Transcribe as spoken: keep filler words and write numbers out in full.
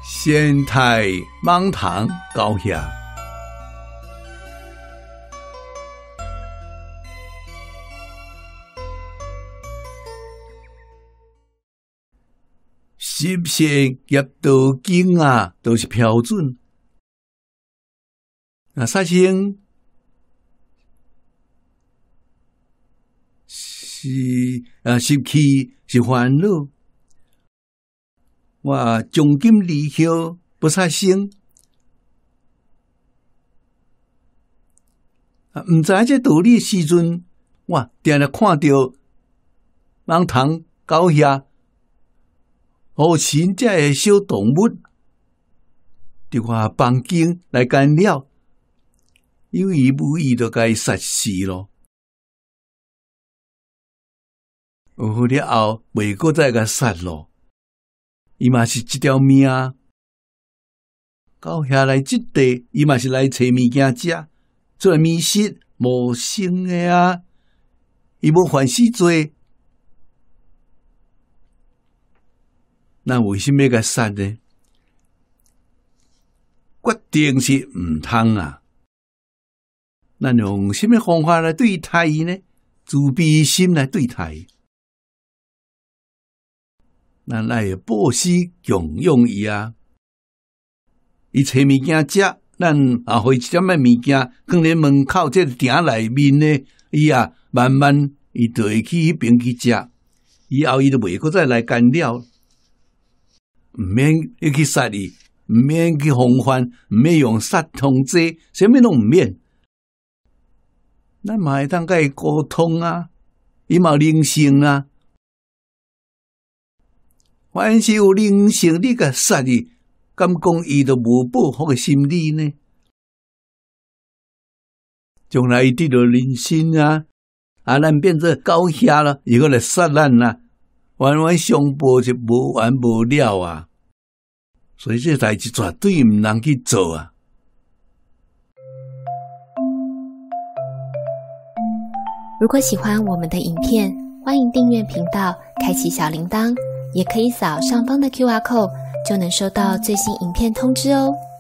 仙台蟒堂高下，十色业道经啊，都是标准。啊，杀生是啊，习气是烦恼。我从今离后不杀生，啊，唔知这道理时阵，我定定看到蟒堂狗遐好神这个小动物，伫我房间来干扰，有意无意就该杀死咯。有了后，袂搁再甲杀咯。伊嘛是一条命，到遐来即地，伊嘛是来找物件食，做物食无生的啊，伊无犯死罪，那为什么要甲杀呢？决定是毋通啊！咱用什么方法来对待伊呢？自卑心来对待伊。咱来布施供养伊啊！伊找物件食，咱也互伊一点仔物件放咧门口这个鼎内面呢，伊啊慢慢伊就会去迄边去食，以后伊就袂搁再来干扰，毋免要去杀伊，毋免去防范，毋免用杀通剂，啥物拢毋免。咱嘛会当甲伊沟通啊，伊嘛有灵性啊。凡是有灵性，你甲杀伊，敢讲伊就无报复的心理呢？将来伊得到人生啊，啊，咱变做狗遐了，伊个来杀咱啦，冤冤相报就无完无了啊！所以这代志绝对毋能去做啊！ 如果喜欢我们的影片，欢迎订阅频道，开启小铃铛。也可以扫上方的 Q R code， 就能收到最新影片通知哦。